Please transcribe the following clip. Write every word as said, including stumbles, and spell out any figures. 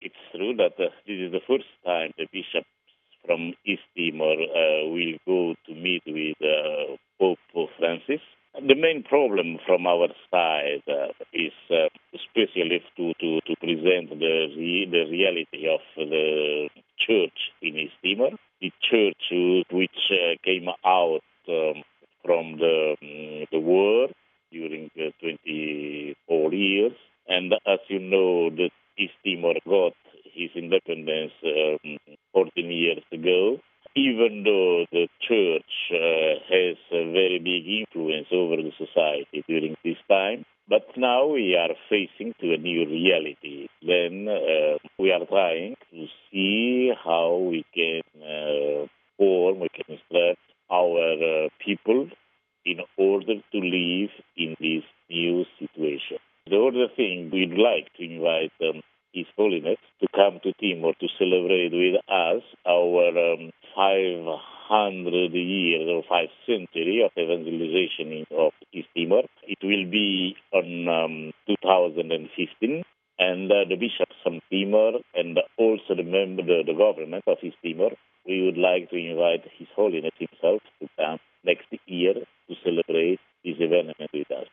It's true that uh, this is the first time the bishops from East Timor uh, will go to meet with uh, Pope Francis. The main problem from our side uh, is uh, especially to, to, to present the, re- the reality of the church in East Timor, the church which uh, came out um, from the, um, the war during uh, twenty-four years. And as you know, the East Timor got his independence um, fourteen years ago. Even though the church uh, has a very big influence over the society during this time, but now we are facing to a new reality. Then uh, we are trying to see how we can uh, form, we can instruct our uh, people in order to live in this new situation. The other thing, we'd like to invite um, His Holiness to come to Timor to celebrate with us our um, five hundred years or five century of evangelization in, of East Timor. It will be on um, two thousand fifteen, and uh, the bishops from Timor and also the member, the, the government of East Timor, we would like to invite His Holiness himself to come next year to celebrate